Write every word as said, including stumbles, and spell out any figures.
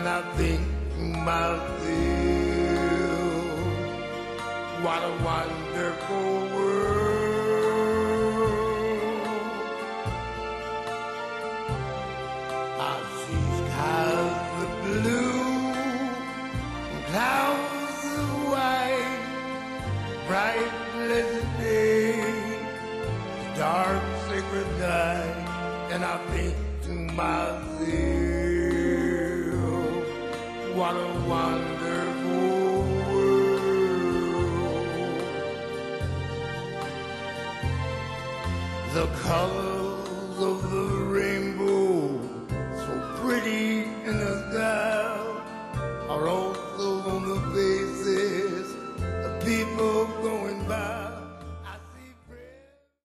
and I think to myself, what a wonderful world. I see skies of blue and clouds of white, bright pleasant day, dark sacred night, and I think to myself, what a wonderful world. The colors of the rainbow, so pretty in the sky, are also on the faces of people going by.